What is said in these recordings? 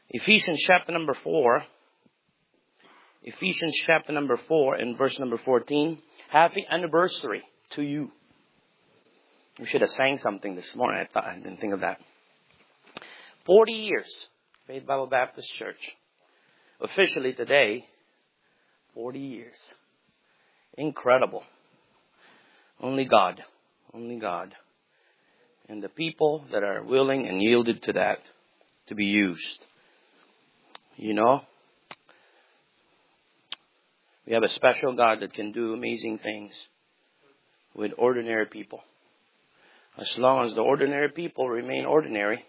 Ephesians chapter number 4. Ephesians chapter number 4 and verse number 14. Happy anniversary to you. We should have sang something this morning. I didn't think of that. 40 years, Faith Bible Baptist Church. Officially today, 40 years. Incredible. Only God. Only God. And the people that are willing and yielded to that to be used. You know, we have a special God that can do amazing things with ordinary people. As long as the ordinary people remain ordinary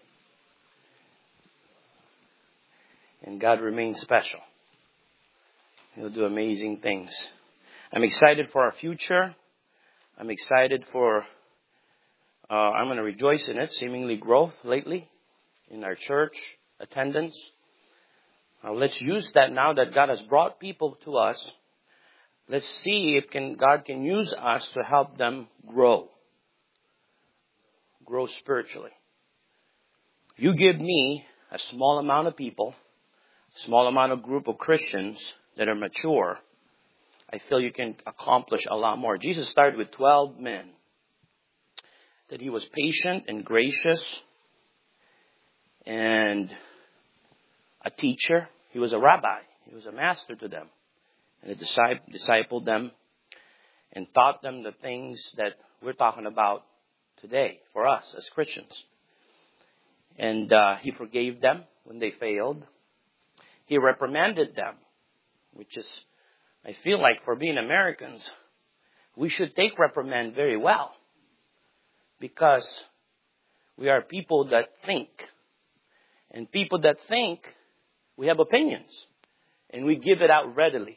and God remains special, He'll do amazing things. I'm excited for our future. I'm excited for, I'm going to rejoice in it, seemingly growth lately in our church attendance. Let's use that now that God has brought people to us. Let's see if God can use us to help them grow. Grow spiritually. You give me a small amount of people, a small amount of group of Christians that are mature. I feel you can accomplish a lot more. Jesus started with 12 men. That He was patient and gracious and a teacher. He was a rabbi. He was a master to them. And He discipled them and taught them the things that we're talking about today for us as Christians. And He forgave them when they failed. He reprimanded them, which is, I feel like for being Americans, we should take reprimand very well. Because we are people that think. And people that think, we have opinions. And we give it out readily.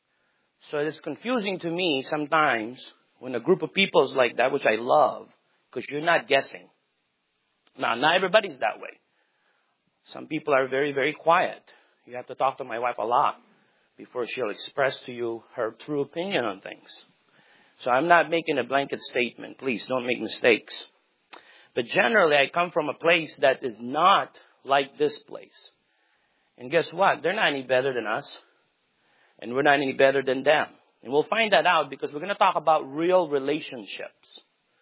So it's confusing to me sometimes when a group of people is like that, which I love, because you're not guessing. Now, not everybody's that way. Some people are very, very quiet. You have to talk to my wife a lot before she'll express to you her true opinion on things. So I'm not making a blanket statement. Please don't make mistakes. But generally, I come from a place that is not like this place. And guess what? They're not any better than us. And we're not any better than them. And we'll find that out because we're going to talk about real relationships.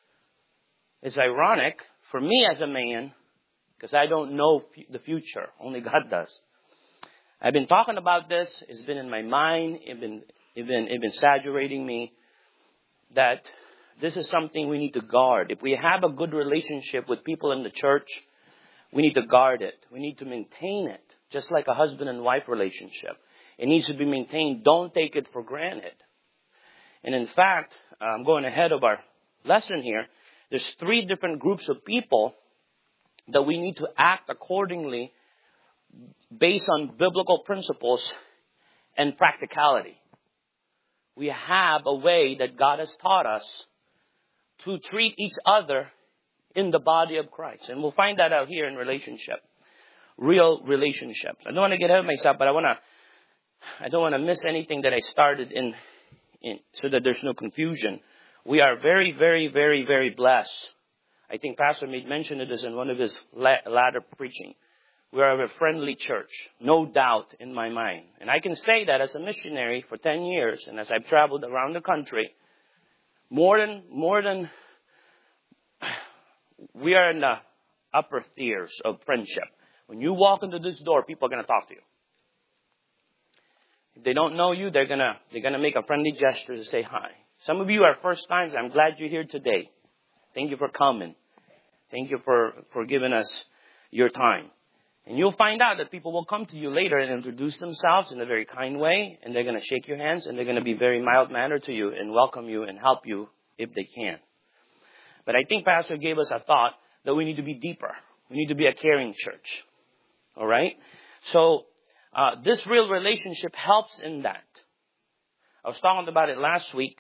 It's ironic for me as a man, because I don't know the future. Only God does. I've been talking about this. It's been in my mind. It's been saturating me. That this is something we need to guard. If we have a good relationship with people in the church, we need to guard it. We need to maintain it. Just like a husband and wife relationship. It needs to be maintained. Don't take it for granted. And in fact, I'm going ahead of our lesson here. There's 3 different groups of people that we need to act accordingly based on biblical principles and practicality. We have a way that God has taught us to treat each other in the body of Christ. And we'll find that out here in relationship. Real relationships. I don't want to get ahead of myself, but I don't want to miss anything that I started in so that there's no confusion. We are very, very, very, very blessed. I think Pastor made mention of this in one of his latter preaching. We are a friendly church, no doubt in my mind. And I can say that as a missionary for 10 years and as I've traveled around the country, more than we are in the upper tiers of friendship. When you walk into this door, people are going to talk to you. If they don't know you, they're gonna make a friendly gesture to say hi. Some of you are first times. I'm glad you're here today. Thank you for coming. Thank you for giving us your time. And you'll find out that people will come to you later and introduce themselves in a very kind way. And they're going to shake your hands. And they're going to be very mild-mannered to you and welcome you and help you if they can. But I think Pastor gave us a thought that we need to be deeper. We need to be a caring church. All right? So this real relationship helps in that. I was talking about it last week.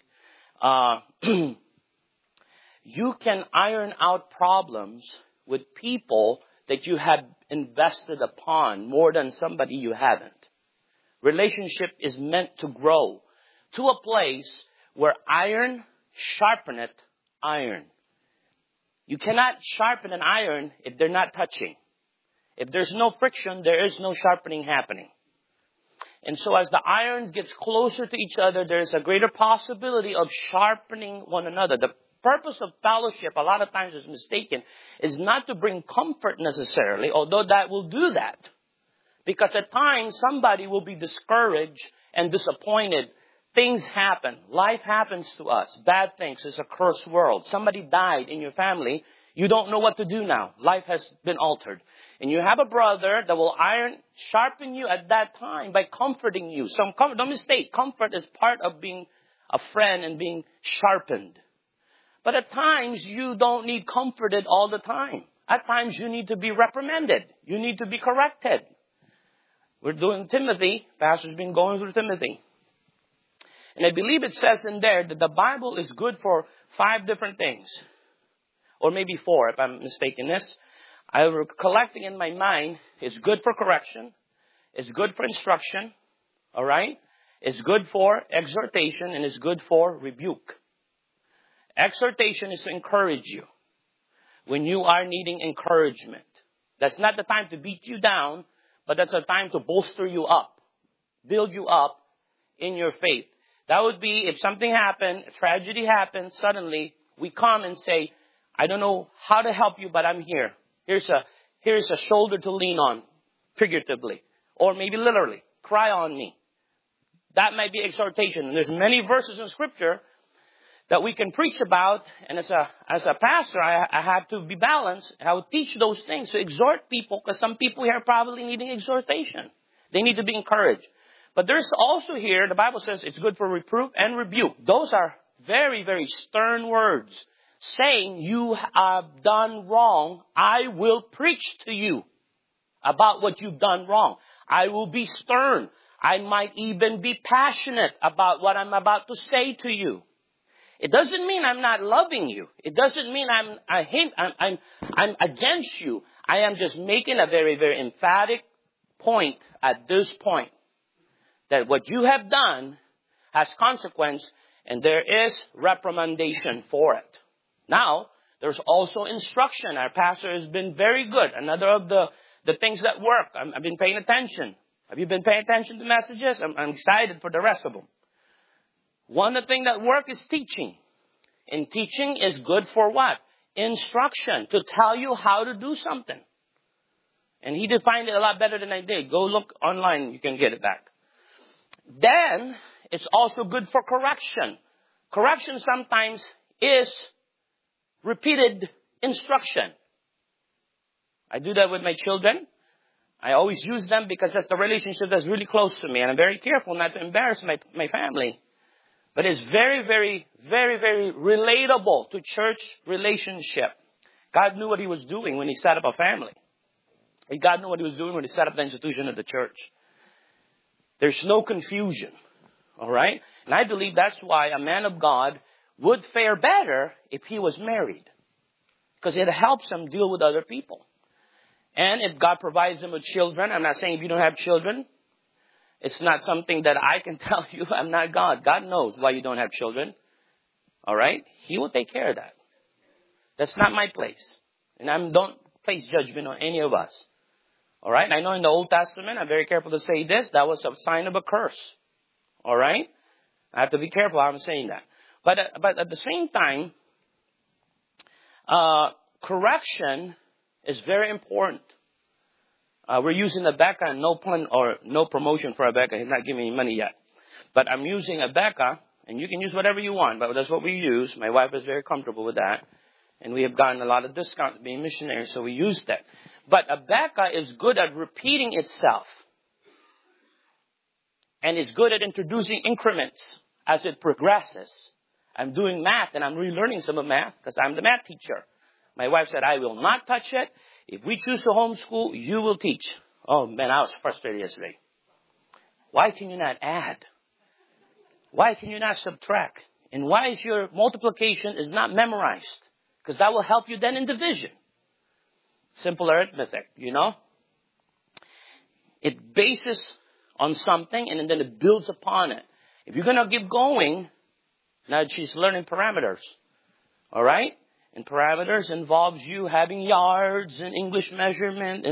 You can iron out problems with people that you have invested upon more than somebody you haven't. Relationship is meant to grow to a place where iron sharpeneth iron. You cannot sharpen an iron if they're not touching. If there's no friction, there is no sharpening happening. And so as the iron gets closer to each other, there's a greater possibility of sharpening one another. The purpose of fellowship, a lot of times is mistaken, is not to bring comfort necessarily, although that will do that. Because at times, somebody will be discouraged and disappointed. Things happen. Life happens to us. Bad things. It's a cursed world. Somebody died in your family. You don't know what to do now. Life has been altered. And you have a brother that will sharpen you at that time by comforting you. Don't mistake. Comfort is part of being a friend and being sharpened. But at times, you don't need comforted all the time. At times, you need to be reprimanded. You need to be corrected. We're doing Timothy. Pastor's been going through Timothy. And I believe it says in there that the Bible is good for 5 different things. Or maybe 4, if I'm mistaken this. I was collecting in my mind, it's good for correction. It's good for instruction. All right? It's good for exhortation, and it's good for rebuke. Exhortation is to encourage you when you are needing encouragement. That's not the time to beat you down, but that's a time to bolster you up, build you up in your faith. That would be if something happened, a tragedy happened, suddenly we come and say, I don't know how to help you, but I'm here. Here's a shoulder to lean on, figuratively, or maybe literally. Cry on me. That might be exhortation. And there's many verses in Scripture that we can preach about. And as a pastor, I have to be balanced. I will teach those things to exhort people, because some people here are probably needing exhortation. They need to be encouraged. But there's also here, the Bible says it's good for reproof and rebuke. Those are very, very stern words. Saying you have done wrong, I will preach to you about what you've done wrong. I will be stern. I might even be passionate about what I'm about to say to you. It doesn't mean I'm not loving you. It doesn't mean I'm against you. I am just making a very, very emphatic point at this point that what you have done has consequence, and there is reprimandation for it. Now, there's also instruction. Our pastor has been very good. Another of the things that work. I've been paying attention. Have you been paying attention to messages? I'm excited for the rest of them. One of the things that work is teaching. And teaching is good for what? Instruction. To tell you how to do something. And he defined it a lot better than I did. Go look online. You can get it back. Then, it's also good for correction. Correction sometimes is repeated instruction. I do that with my children. I always use them because that's the relationship that's really close to me. And I'm very careful not to embarrass my family. But it's very, very, very, very relatable to church relationship. God knew what He was doing when He set up a family. And God knew what He was doing when He set up the institution of the church. There's no confusion. All right? And I believe that's why a man of God would fare better if he was married. Because it helps him deal with other people. And if God provides him with children, I'm not saying if you don't have children, it's not something that I can tell you. I'm not God. God knows why you don't have children. All right? He will take care of that. That's not my place. And I don't place judgment on any of us. All right? I know in the Old Testament, I'm very careful to say this, that was a sign of a curse. All right? I have to be careful how I'm saying that. But at the same time, correction is very important. We're using Abeka, no pun or no promotion for Abeka. He's not giving me money yet. But I'm using Abeka, and you can use whatever you want, but that's what we use. My wife is very comfortable with that. And we have gotten a lot of discounts being missionaries, so we use that. But Abeka is good at repeating itself. And it's good at introducing increments as it progresses. I'm doing math, and I'm relearning some of math because I'm the math teacher. My wife said, I will not touch it. If we choose to homeschool, you will teach. Oh, man, I was frustrated yesterday. Why can you not add? Why can you not subtract? And why is your multiplication is not memorized? Because that will help you then in division. Simple arithmetic, you know. It bases on something, and then it builds upon it. If you're going to keep going, now she's learning parameters. All right? And parameters involves you having yards and English measurement and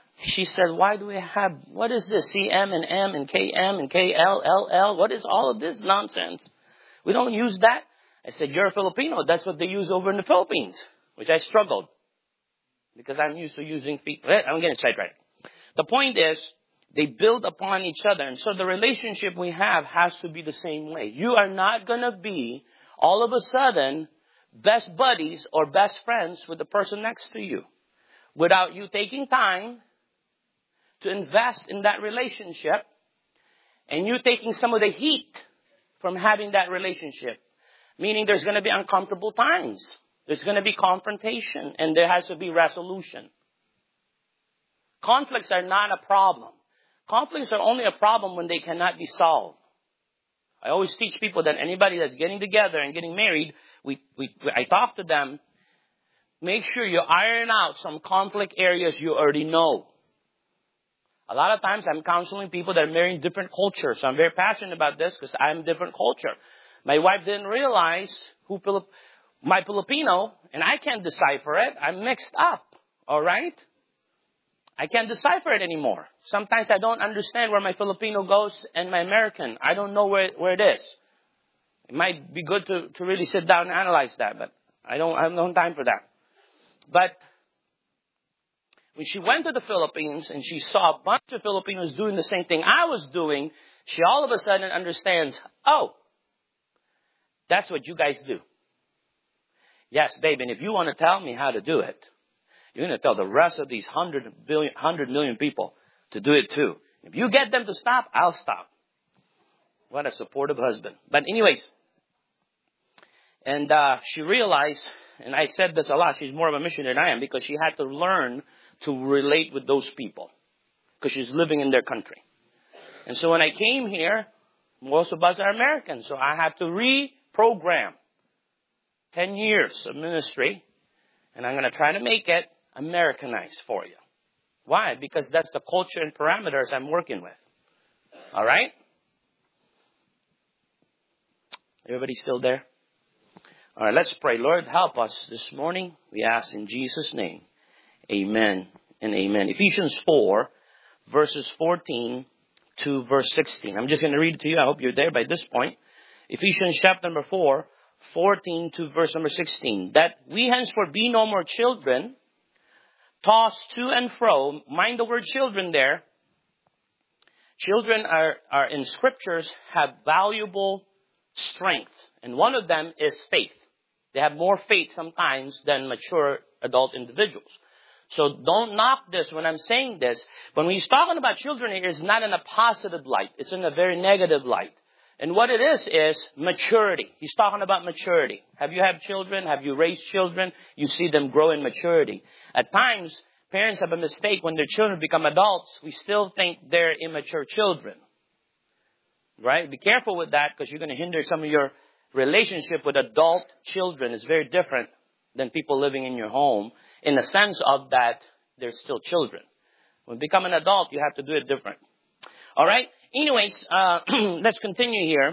She said, why do we have, what is this? CM and M and KM and KLLL? What is all of this nonsense? We don't use that. I said, you're a Filipino. That's what they use over in the Philippines, which I struggled because I'm used to using feet. I'm getting sidetracked. The point is, they build upon each other. And so the relationship we have has to be the same way. You are not going to be all of a sudden best buddies or best friends with the person next to you without you taking time to invest in that relationship and you taking some of the heat from having that relationship. Meaning there's going to be uncomfortable times. There's going to be confrontation and there has to be resolution. Conflicts are not a problem. Conflicts are only a problem when they cannot be solved. I always teach people that anybody that's getting together and getting married, I talk to them, make sure you iron out some conflict areas you already know. A lot of times I'm counseling people that are marrying different cultures. So I'm very passionate about this because I'm different culture. My wife didn't realize my Filipino, and I can't decipher it. I'm mixed up. All right? I can't decipher it anymore. Sometimes I don't understand where my Filipino goes and my American. I don't know where it is. It might be good to really sit down and analyze that, but I have no time for that. But when she went to the Philippines and she saw a bunch of Filipinos doing the same thing I was doing, she all of a sudden understands, oh, that's what you guys do. Yes, babe, and if you want to tell me how to do it, you're going to tell the rest of these 100 million people to do it too. If you get them to stop, I'll stop. What a supportive husband. But anyways, and she realized, and I said this a lot, she's more of a missionary than I am, because she had to learn to relate with those people because she's living in their country. And so when I came here, most of us are Americans, so I had to reprogram 10 years of ministry, and I'm going to try to make it Americanized for you. Why? Because that's the culture and parameters I'm working with. All right? Everybody still there? All right, let's pray. Lord, help us this morning. We ask in Jesus' name. Amen and amen. Ephesians 4, verses 14 to verse 16. I'm just going to read it to you. I hope you're there by this point. Ephesians chapter number 4, 14 to verse number 16. That we henceforth be no more children, tossed to and fro. Mind the word children there. Children are in scriptures have valuable strength. And one of them is faith. They have more faith sometimes than mature adult individuals. So don't knock this when I'm saying this. When he's talking about children here, it's not in a positive light. It's in a very negative light. And what it is maturity. He's talking about maturity. Have you had children? Have you raised children? You see them grow in maturity. At times, parents have a mistake when their children become adults. We still think they're immature children. Right? Be careful with that because you're going to hinder some of your relationship with adult children. It's very different than people living in your home in the sense of that they're still children. When you become an adult, you have to do it different. All right? Anyways, let's continue here.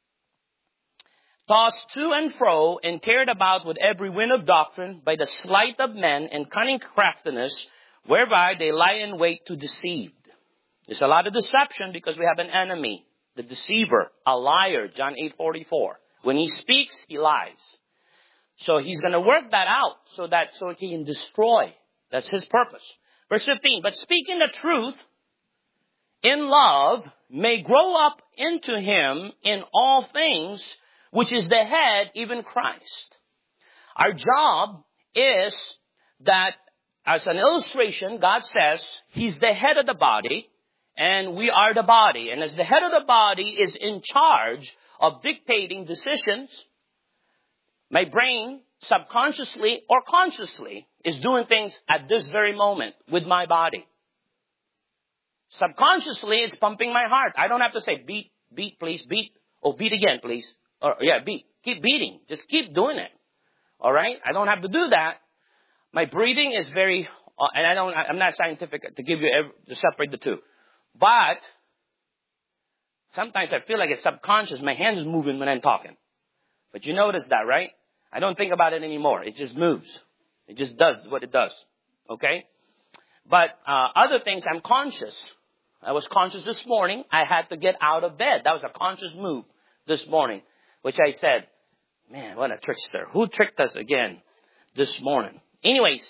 Tossed to and fro and carried about with every wind of doctrine by the sleight of men and cunning craftiness, whereby they lie in wait to deceive. There's a lot of deception because we have an enemy, the deceiver, a liar, John 8:44. When he speaks, he lies. So he's going to work that out so he can destroy. That's his purpose. Verse 15, but speaking the truth in love may grow up into him in all things, which is the head, even Christ. Our job is that, as an illustration, God says he's the head of the body and we are the body. And as the head of the body is in charge of dictating decisions, my brain, subconsciously or consciously, is doing things at this very moment with my body. Subconsciously, it's pumping my heart. I don't have to say, beat, please, beat. Oh, beat again, please. Or, beat. Keep beating. Just keep doing it. All right? I don't have to do that. My breathing is very, and I'm not scientific to to separate the two. But sometimes I feel like it's subconscious. My hands is moving when I'm talking. But you notice that, right? I don't think about it anymore. It just moves. It just does what it does. Okay? But other things, I'm conscious. I was conscious this morning. I had to get out of bed. That was a conscious move this morning, which I said, man, what a trickster. Who tricked us again this morning? Anyways,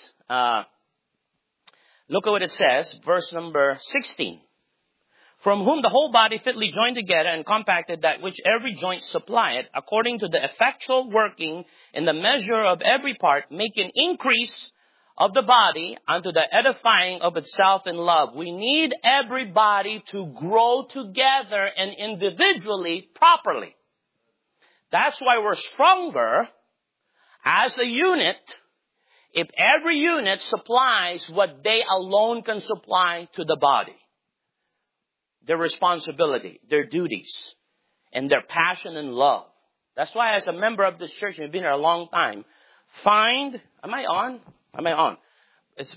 look at what it says, verse number 16. From whom the whole body fitly joined together and compacted that which every joint supplieth, according to the effectual working in the measure of every part, making increase of the body unto the edifying of itself in love. We need everybody to grow together and individually properly. That's why we're stronger as a unit if every unit supplies what they alone can supply to the body. Their responsibility, their duties, and their passion and love. That's why as a member of this church, and you've been here a long time, am I on? It's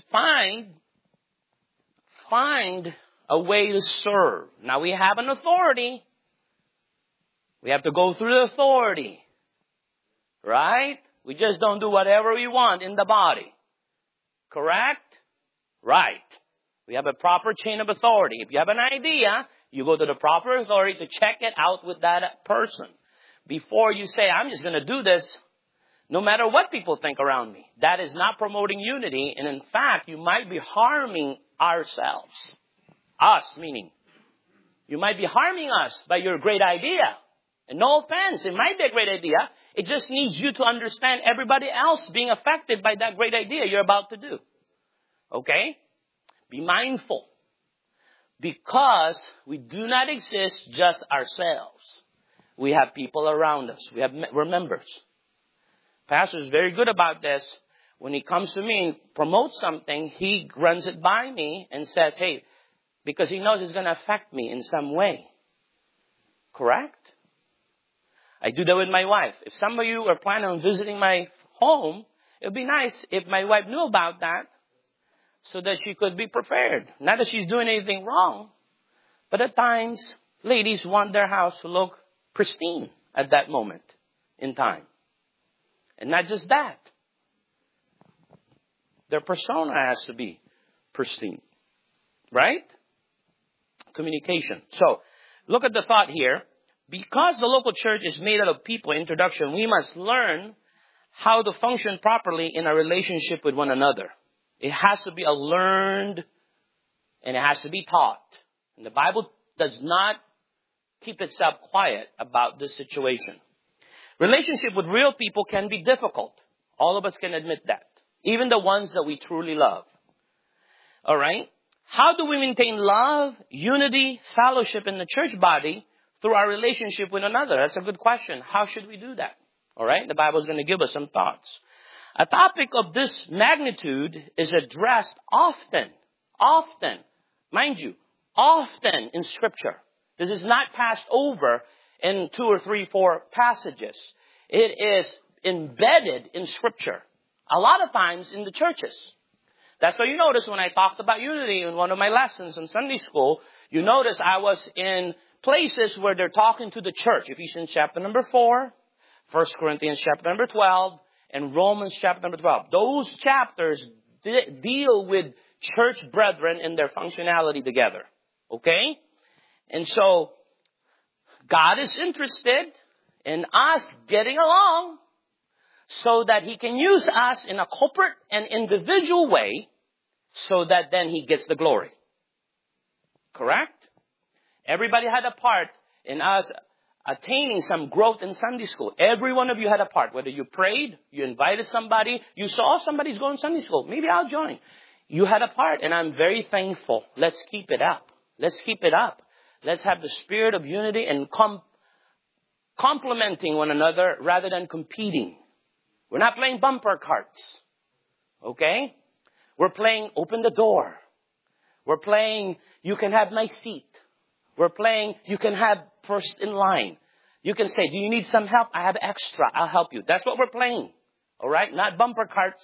find a way to serve. Now we have an authority. We have to go through the authority. Right? We just don't do whatever we want in the body. Correct? Right. We have a proper chain of authority. If you have an idea, you go to the proper authority to check it out with that person. Before you say, I'm just going to do this, no matter what people think around me. That is not promoting unity. And in fact, you might be harming ourselves. Us, meaning. You might be harming us by your great idea. And no offense, it might be a great idea. It just needs you to understand everybody else being affected by that great idea you're about to do. Okay? Be mindful. Because we do not exist just ourselves. We have people around us. We're members. Pastor is very good about this. When he comes to me and promotes something, he runs it by me and says, hey, because he knows it's going to affect me in some way. Correct? I do that with my wife. If some of you are planning on visiting my home, it would be nice if my wife knew about that so that she could be prepared. Not that she's doing anything wrong, but at times, ladies want their house to look pristine at that moment in time. And not just that. Their persona has to be pristine. Right? Communication. So, look at the thought here. Because the local church is made out of people, introduction, we must learn how to function properly in a relationship with one another. It has to be a learned and it has to be taught. And the Bible does not keep itself quiet about this situation. Relationship with real people can be difficult. All of us can admit that. Even the ones that we truly love. All right? How do we maintain love, unity, fellowship in the church body through our relationship with another? That's a good question. How should we do that? All right? The Bible is going to give us some thoughts. A topic of this magnitude is addressed often, mind you, often in Scripture. This is not passed over in 2 or 3, 4 passages. It is embedded in Scripture. A lot of times in the churches. That's why you notice when I talked about unity in one of my lessons in Sunday school, you notice I was in places where they're talking to the church. Ephesians chapter number 4, 1 Corinthians chapter number 12, and Romans chapter number 12. Those chapters deal with church brethren and their functionality together. Okay? And so, God is interested in us getting along so that He can use us in a corporate and individual way so that then He gets the glory. Correct? Everybody had a part in us attaining some growth in Sunday school. Every one of you had a part. Whether you prayed, you invited somebody, you saw somebody's going to Sunday school. Maybe I'll join. You had a part, and I'm very thankful. Let's keep it up. Let's keep it up. Let's have the spirit of unity and complementing one another rather than competing. We're not playing bumper carts. Okay? We're playing open the door. We're playing you can have my seat. We're playing you can have first in line. You can say, do you need some help? I have extra. I'll help you. That's what we're playing. All right? Not bumper carts.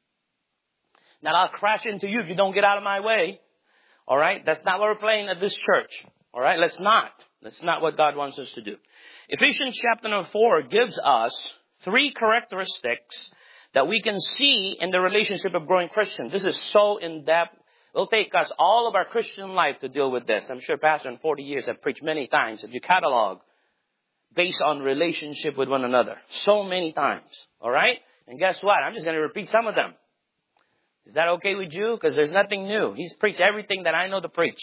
Now I'll crash into you if you don't get out of my way. All right? That's not what we're playing at this church. All right? Let's not. That's not what God wants us to do. Ephesians chapter number 4 gives us 3 characteristics that we can see in the relationship of growing Christians. This is so in-depth. It'll take us all of our Christian life to deal with this. I'm sure Pastor in 40 years have preached many times. If you catalog, based on relationship with one another. So many times. All right? And guess what? I'm just going to repeat some of them. Is that okay with you? Because there's nothing new. He's preached everything that I know to preach.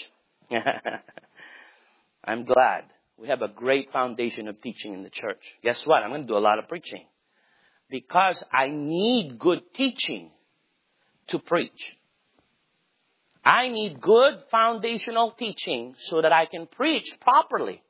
I'm glad. We have a great foundation of teaching in the church. Guess what? I'm going to do a lot of preaching. Because I need good teaching to preach. I need good foundational teaching so that I can preach properly.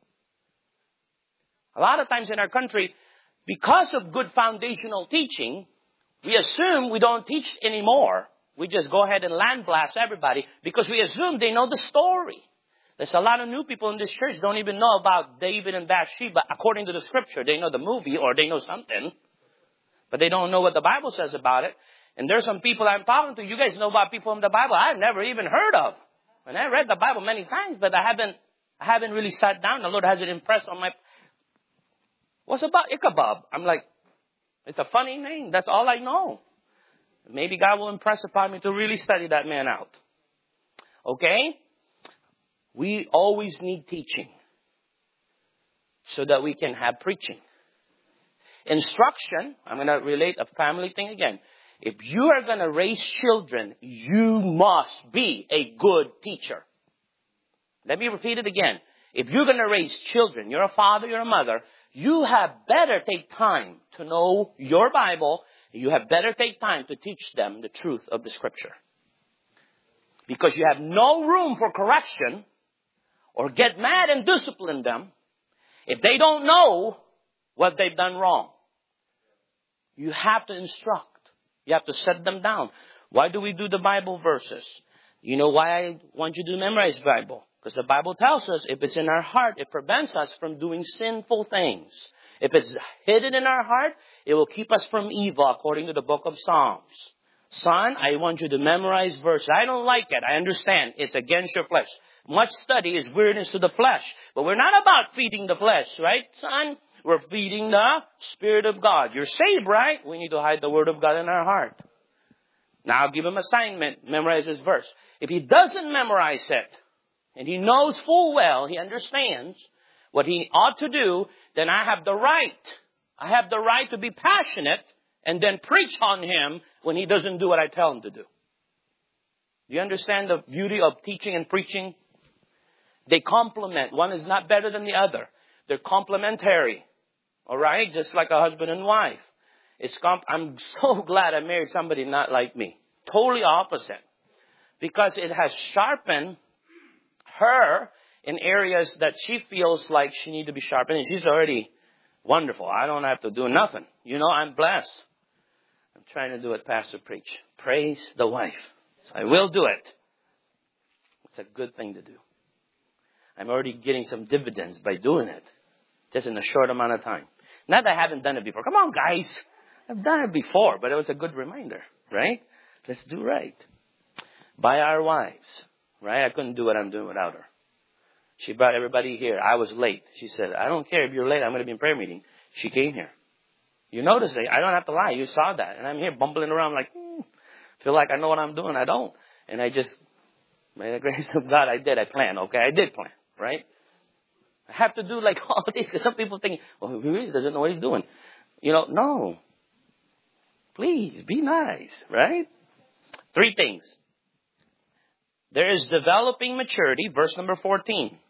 A lot of times in our country, because of good foundational teaching, we assume we don't teach anymore. We just go ahead and land blast everybody because we assume they know the story. There's a lot of new people in this church don't even know about David and Bathsheba according to the scripture. They know the movie or they know something, but they don't know what the Bible says about it. And there's some people I'm talking to. You guys know about people in the Bible I've never even heard of. And I read the Bible many times, but I haven't really sat down. The Lord hasn't impressed on my... What's about Ichabod? I'm like, it's a funny name. That's all I know. Maybe God will impress upon me to really study that man out. Okay? We always need teaching so that we can have preaching. Instruction, I'm going to relate a family thing again. If you are going to raise children, you must be a good teacher. Let me repeat it again. If you're going to raise children, you're a father, you're a mother, you have better take time to know your Bible. You have better take time to teach them the truth of the scripture. Because you have no room for correction or get mad and discipline them if they don't know what they've done wrong. You have to instruct. You have to set them down. Why do we do the Bible verses? You know why I want you to memorize the Bible? Because the Bible tells us if it's in our heart, it prevents us from doing sinful things. If it's hidden in our heart, it will keep us from evil according to the book of Psalms. Son, I want you to memorize verses. I don't like it. I understand. It's against your flesh. Much study is weirdness to the flesh. But we're not about feeding the flesh, right, son? We're feeding the Spirit of God. You're saved, right? We need to hide the Word of God in our heart. Now I'll give him assignment. Memorize this verse. If he doesn't memorize it, and he knows full well, he understands what he ought to do, then I have the right. I have the right to be passionate and then preach on him when he doesn't do what I tell him to do. Do you understand the beauty of teaching and preaching? They complement. One is not better than the other. They're complementary. All right? Just like a husband and wife. I'm so glad I married somebody not like me. Totally opposite. Because it has sharpened her in areas that she feels like she needs to be sharpened. And she's already wonderful. I don't have to do nothing. You know, I'm blessed. I'm trying to do what Pastor preach. Praise the wife. So I will do it. It's a good thing to do. I'm already getting some dividends by doing it. Just in a short amount of time. Not that I haven't done it before. Come on, guys. I've done it before, but it was a good reminder, right? Let's do right. By our wives, right? I couldn't do what I'm doing without her. She brought everybody here. I was late. She said, I don't care if you're late. I'm going to be in prayer meeting. She came here. You noticed it. I don't have to lie. You saw that. And I'm here bumbling around like, feel like I know what I'm doing. I don't. And I just, by the grace of God, I did. I planned, okay? I did plan, right? I have to do like all this because some people think, well, he really doesn't know what he's doing. You know, no. Please, be nice, right? 3 things. There is developing maturity, verse number 14.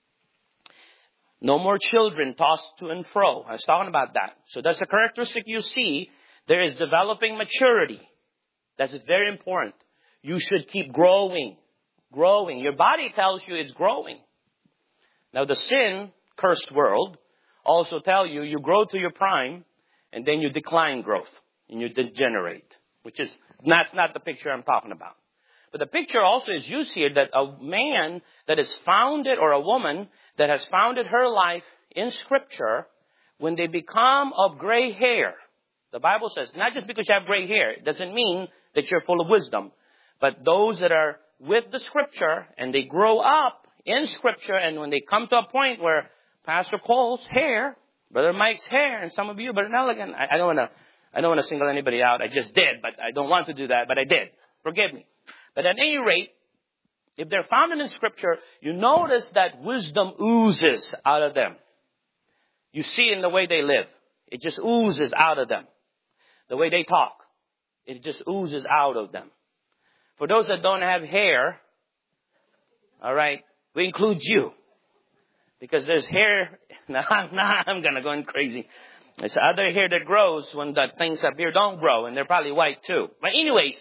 No more children tossed to and fro. I was talking about that. So that's a characteristic you see. There is developing maturity. That's very important. You should keep growing. Growing. Your body tells you it's growing. Now the sin-cursed world also tell you you grow to your prime and then you decline growth and you degenerate. That's not the picture I'm talking about. But the picture also is used here that a man that is founded or a woman that has founded her life in Scripture, when they become of gray hair, the Bible says, not just because you have gray hair, it doesn't mean that you're full of wisdom. But those that are with the Scripture and they grow up in Scripture, and when they come to a point where Pastor Cole's hair, Brother Mike's hair, and some of you, Brother Nelligan, I don't want to single anybody out. I just did, but I don't want to do that, but I did. Forgive me. But at any rate, if they're found in Scripture, you notice that wisdom oozes out of them. You see in the way they live. It just oozes out of them. The way they talk. It just oozes out of them. For those that don't have hair, all right, we include you. Because there's hair. Now I'm going to go crazy. There's other hair that grows when the things up here don't grow. And they're probably white too. But anyways,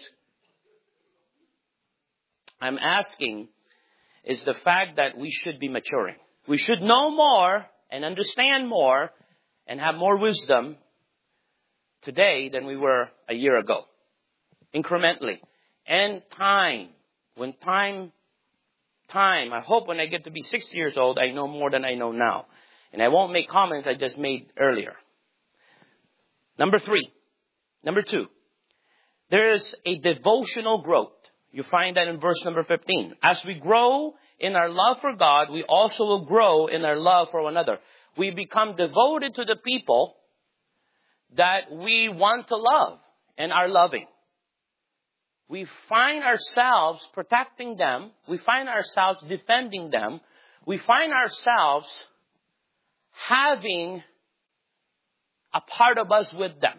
I'm asking is the fact that we should be maturing. We should know more and understand more and have more wisdom today than we were a year ago. Incrementally. And time. When time, I hope when I get to be 60 years old, I know more than I know now. And I won't make comments I just made earlier. Number 2. There is a devotional growth. You find that in verse number 15. As we grow in our love for God, we also will grow in our love for one another. We become devoted to the people that we want to love and are loving. We find ourselves protecting them. We find ourselves defending them. We find ourselves having a part of us with them.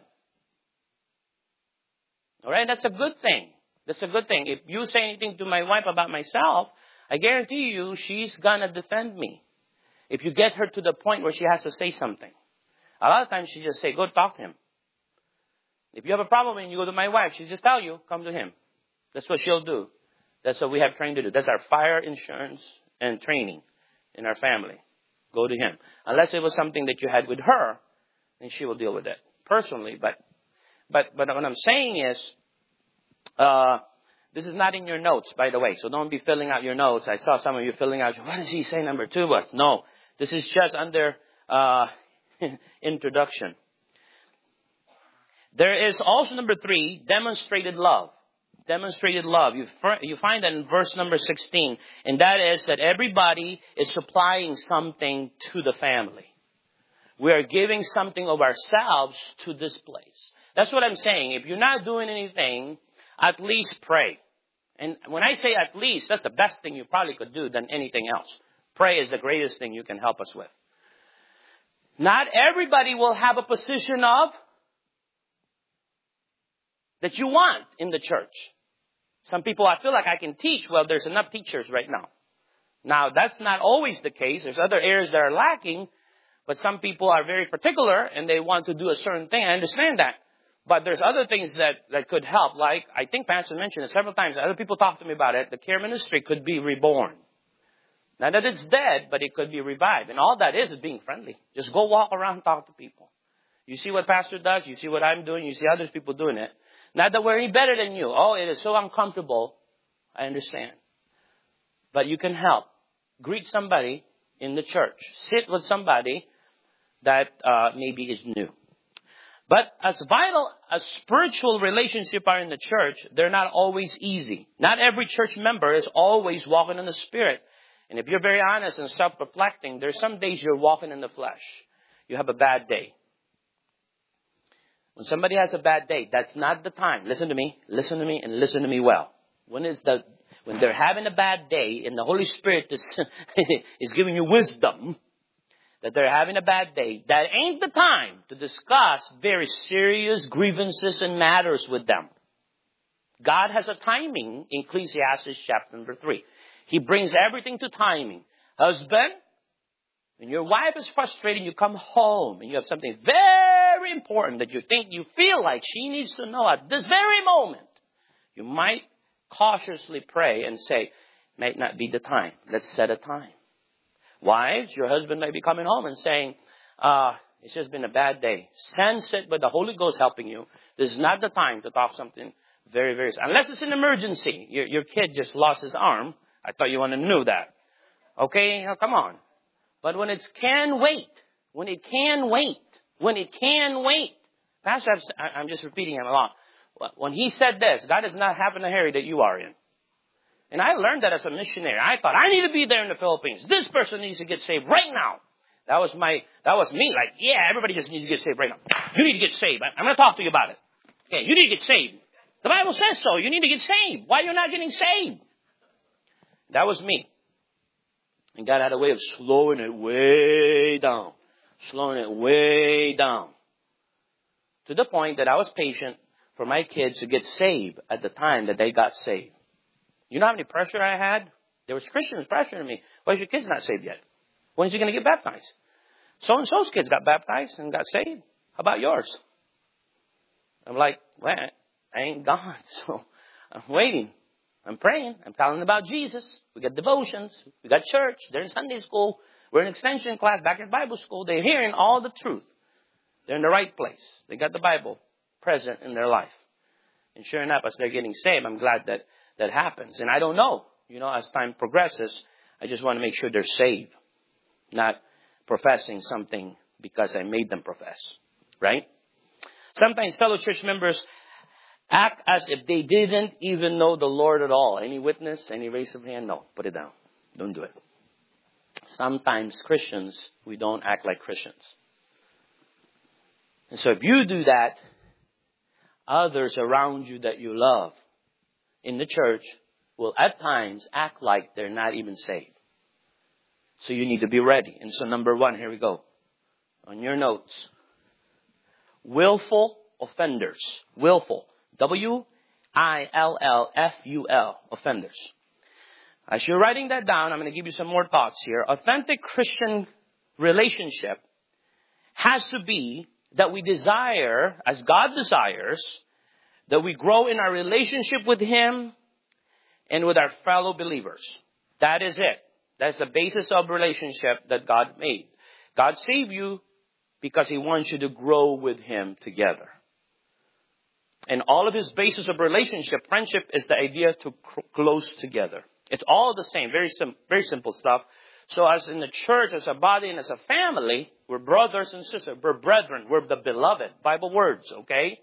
All right, that's a good thing. That's a good thing. If you say anything to my wife about myself, I guarantee you she's going to defend me. If you get her to the point where she has to say something. A lot of times she just say, go talk to him. If you have a problem and you go to my wife, she'll just tell you, come to him. That's what she'll do. That's what we have trained to do. That's our fire insurance and training in our family. Go to him. Unless it was something that you had with her, then she will deal with it personally. But what I'm saying is, this is not in your notes, by the way. So don't be filling out your notes. I saw some of you filling out, what does he say number 2 was? No, this is just under introduction. There is also number 3, demonstrated love. Demonstrated love. You find that in verse number 16. And that is that everybody is supplying something to the family. We are giving something of ourselves to this place. That's what I'm saying. If you're not doing anything, at least pray. And when I say at least, that's the best thing you probably could do than anything else. Pray is the greatest thing you can help us with. Not everybody will have a position of that you want in the church. Some people, I feel like I can teach. Well, there's enough teachers right now. Now, that's not always the case. There's other areas that are lacking. But some people are very particular and they want to do a certain thing. I understand that. But there's other things that could help. Like, I think Pastor mentioned it several times. Other people talk to me about it. The care ministry could be reborn. Not that it's dead, but it could be revived. And all that is being friendly. Just go walk around and talk to people. You see what Pastor does. You see what I'm doing. You see other people doing it. Not that we're any better than you. Oh, it is so uncomfortable. I understand. But you can help. Greet somebody in the church. Sit with somebody that maybe is new. But as vital as spiritual relationships are in the church, they're not always easy. Not every church member is always walking in the Spirit. And if you're very honest and self-reflecting, there's some days you're walking in the flesh. You have a bad day. When somebody has a bad day, that's not the time. Listen to me, and listen to me well. When they're having a bad day and the Holy Spirit is giving you wisdom, that they're having a bad day, that ain't the time to discuss very serious grievances and matters with them. God has a timing in Ecclesiastes chapter number 3. He brings everything to timing. Husband, when your wife is frustrated, you come home and you have something very important that you feel like she needs to know at this very moment. You might cautiously pray and say, might not be the time. Let's set a time. Wives, your husband may be coming home and saying, it's just been a bad day. Sense it, but the Holy Ghost helping you. This is not the time to talk something very, very, unless it's an emergency. Your kid just lost his arm. I thought you wanted to know that. Okay, now come on. But when it can wait, Pastor, I'm just repeating him a lot. When he said this, God is not having the area that you are in. And I learned that as a missionary. I thought, I need to be there in the Philippines. This person needs to get saved right now. That was me. Like, yeah, everybody just needs to get saved right now. You need to get saved. I'm going to talk to you about it. Okay, you need to get saved. The Bible says so. You need to get saved. Why are you not getting saved? That was me. And God had a way of slowing it way down. Slowing it way down. To the point that I was patient for my kids to get saved at the time that they got saved. You know how many pressure I had? There was Christians pressuring me. Why is your kids not saved yet? When is he going to get baptized? So-and-so's kids got baptized and got saved. How about yours? I'm like, well, I ain't gone. So I'm waiting. I'm praying. I'm telling them about Jesus. We got devotions. We got church. They're in Sunday school. We're in extension class back in Bible school. They're hearing all the truth. They're in the right place. They got the Bible present in their life. And sure enough, as they're getting saved, I'm glad that that happens. And I don't know. You know, as time progresses, I just want to make sure they're saved. Not professing something because I made them profess. Right? Sometimes fellow church members act as if they didn't even know the Lord at all. Any witness? Any raise of hand? No. Put it down. Don't do it. Sometimes Christians, we don't act like Christians. And so if you do that, others around you that you love in the church will at times act like they're not even saved. So you need to be ready. And so number 1, here we go. On your notes. Willful offenders. Willful. Willful. Offenders. As you're writing that down, I'm going to give you some more thoughts here. Authentic Christian relationship has to be that we desire, as God desires, that we grow in our relationship with Him and with our fellow believers. That is it. That's the basis of relationship that God made. God saved you because He wants you to grow with Him together. And all of His basis of relationship, friendship, is the idea to close together. It's all the same, very simple stuff. So as in the church, as a body, and as a family, we're brothers and sisters. We're brethren. We're the beloved. Bible words, okay?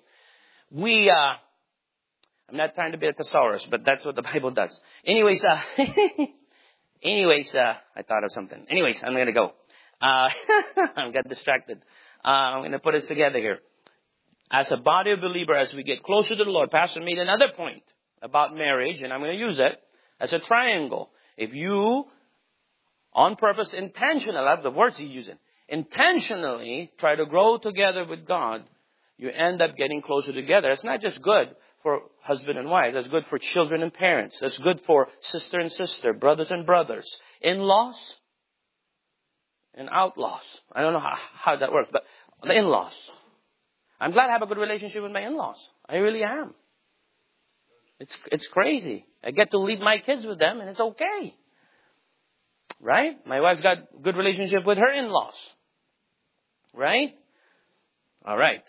I'm not trying to be a thesaurus, but that's what the Bible does. Anyways, I thought of something. Anyways, I'm going to go. I got distracted. I'm going to put it together here. As a body of believers, as we get closer to the Lord, Pastor made another point about marriage, and I'm going to use it as a triangle. If you, on purpose, intentionally, I love the words he's using, intentionally try to grow together with God, you end up getting closer together. It's not just good for husband and wife. That's good for children and parents. That's good for sister and sister, brothers and brothers, in-laws and outlaws. I don't know how that works, but the in-laws. I'm glad I have a good relationship with my in-laws. I really am. It's crazy. I get to leave my kids with them, and it's okay. Right? My wife's got a good relationship with her in-laws. Right? All right.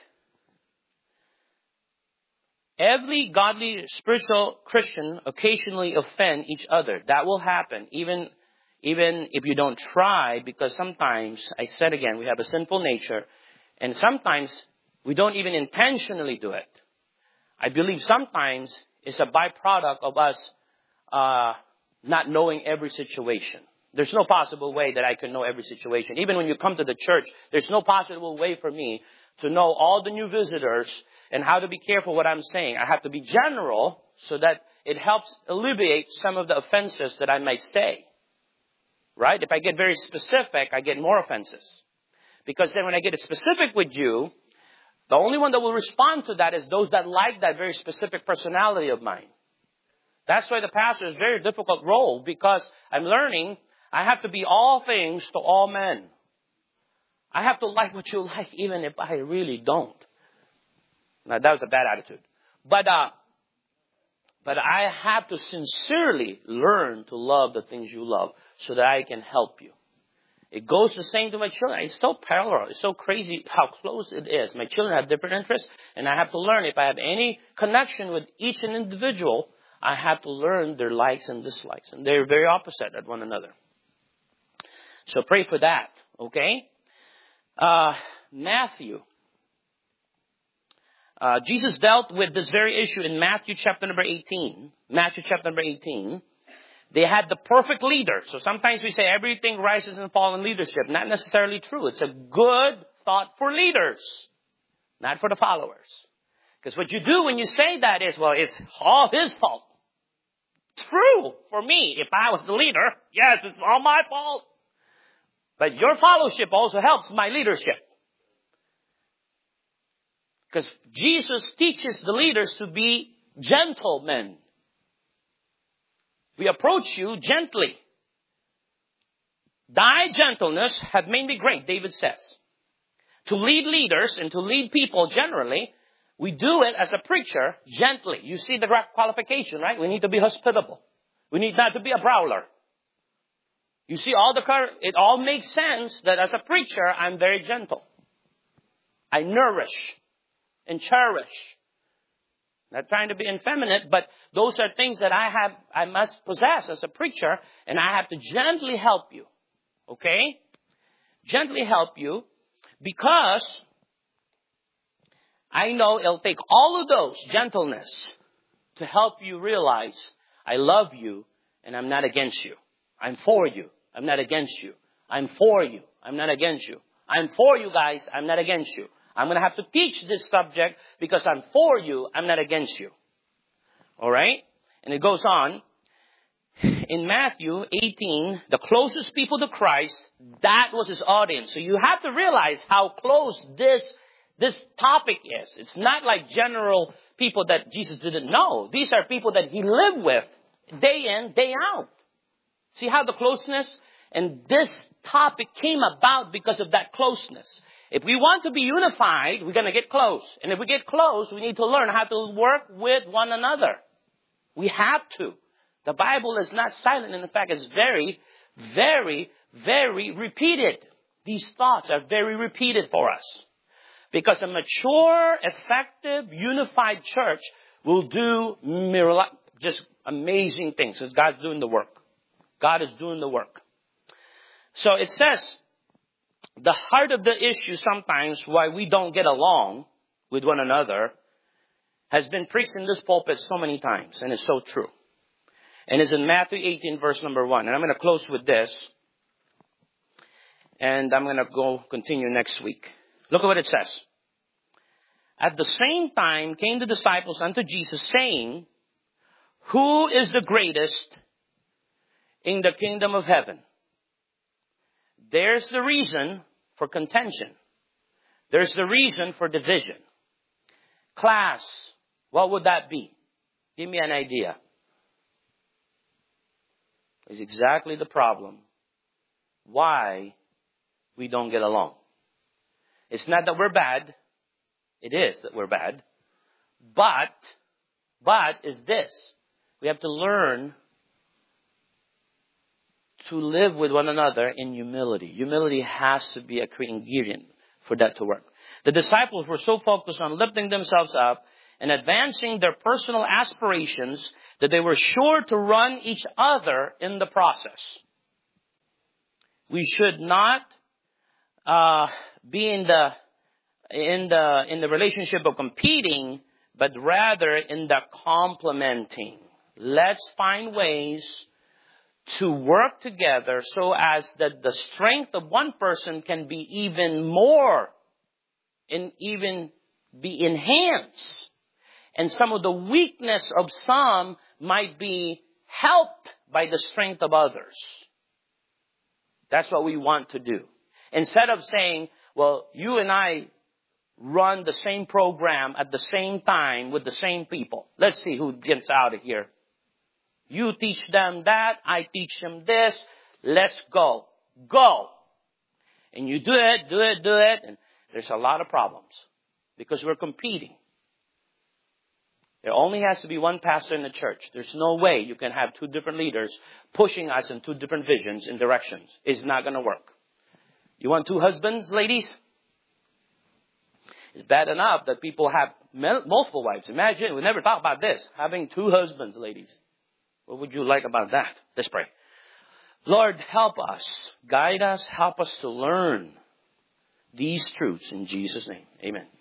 Every godly, spiritual Christian occasionally offend each other. That will happen, even if you don't try, because sometimes, I said again, we have a sinful nature, and sometimes we don't even intentionally do it. I believe sometimes it's a byproduct of us not knowing every situation. There's no possible way that I can know every situation. Even when you come to the church, there's no possible way for me to know all the new visitors and how to be careful what I'm saying. I have to be general so that it helps alleviate some of the offenses that I might say. Right? If I get very specific, I get more offenses. Because then when I get specific with you, the only one that will respond to that is those that like that very specific personality of mine. That's why the pastor is a very difficult role, because I'm learning I have to be all things to all men. I have to like what you like, even if I really don't. Now, that was a bad attitude. But I have to sincerely learn to love the things you love so that I can help you. It goes the same to my children. It's so parallel. It's so crazy how close it is. My children have different interests, and I have to learn. If I have any connection with each individual, I have to learn their likes and dislikes. And they're very opposite at one another. So pray for that, okay? Matthew. Jesus dealt with this very issue in Matthew chapter number 18. Matthew chapter number 18. They had the perfect leader. So sometimes we say everything rises and falls in leadership. Not necessarily true. It's a good thought for leaders, not for the followers. Because what you do when you say that is, well, it's all his fault. true for me if I was the leader. Yes, it's all my fault. But your fellowship also helps my leadership. Because Jesus teaches the leaders to be gentlemen. We approach you gently. Thy gentleness hath made me great, David says. To lead leaders and to lead people generally, we do it as a preacher gently. You see the qualification, right? We need to be hospitable. We need not to be a brawler. You see it all makes sense that as a preacher, I'm very gentle. I nourish and cherish. Not trying to be effeminate, but those are things that I must possess as a preacher, and I have to gently help you. Okay? Gently help you, because I know it'll take all of those gentleness to help you realize I love you and I'm not against you. I'm for you. I'm not against you. I'm for you. I'm not against you. I'm for you guys. I'm not against you. I'm going to have to teach this subject because I'm for you. I'm not against you. All right? And it goes on. In Matthew 18, the closest people to Christ, that was his audience. So you have to realize how close this topic is. It's not like general people that Jesus didn't know. These are people that he lived with day in, day out. See how the closeness? And this topic came about because of that closeness. If we want to be unified, we're going to get close. And if we get close, we need to learn how to work with one another. We have to. The Bible is not silent. In fact, it's very, very, very repeated. These thoughts are very repeated for us. Because a mature, effective, unified church will do just amazing things. Because God's doing the work. God is doing the work. So it says, the heart of the issue sometimes why we don't get along with one another has been preached in this pulpit so many times. And it's so true. And it's in Matthew 18, verse number 1. And I'm going to close with this. And I'm going to continue next week. Look at what it says. At the same time came the disciples unto Jesus, saying, who is the greatest in the kingdom of heaven? There's the reason for contention. There's the reason for division. Class, what would that be? Give me an idea. Is exactly the problem why we don't get along. It's not that we're bad. It is that we're bad. But is this. We have to learn to live with one another in humility. Humility has to be a key ingredient for that to work. The disciples were so focused on lifting themselves up and advancing their personal aspirations that they were sure to run each other in the process. We should not be in the relationship of competing, but rather in the complementing. Let's find ways to work together so as that the strength of one person can be even more and even be enhanced. And some of the weakness of some might be helped by the strength of others. That's what we want to do. Instead of saying, well, you and I run the same program at the same time with the same people. Let's see who gets out of here. You teach them that. I teach them this. Let's go. Go. And you do it. And there's a lot of problems because we're competing. There only has to be one pastor in the church. There's no way you can have two different leaders pushing us in two different visions and directions. It's not going to work. You want two husbands, ladies? It's bad enough that people have multiple wives. Imagine, we never thought about this. Having two husbands, ladies. What would you like about that? Let's pray. Lord, help us. Guide us. Help us to learn these truths in Jesus' name. Amen.